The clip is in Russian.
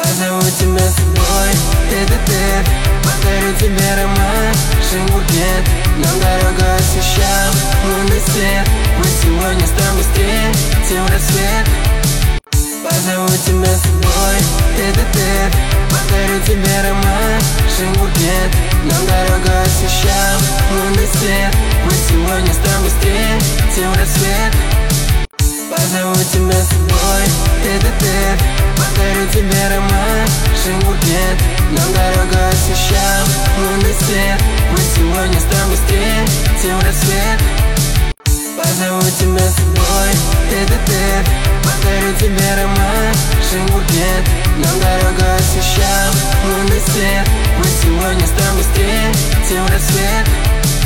Позову тебя с собой, тет-а-тет. Подарю тебе роман, шин-букет. Нам дорогу освещал лунный свет. Мы сегодня с тобой встретим рассвет. Позову тебя с собой, тет-а-тет. Подарю тебе роман, шин-букет. Нам дорогу освещал лунный свет. Мы сегодня с тобой встретим рассвет. Позову тебя с собой, тет-а-тет. Подарю тебе роман, шин-букет. Нам дорогу освещал лунный свет. Мы сегодня с тобой встретим рассвет. Позову тебя с собой, тет-а-тет. Подарю тебе роман, шин-букет. Нам дорогу освещал лунный свет. Мы сегодня с тобой встретим рассвет.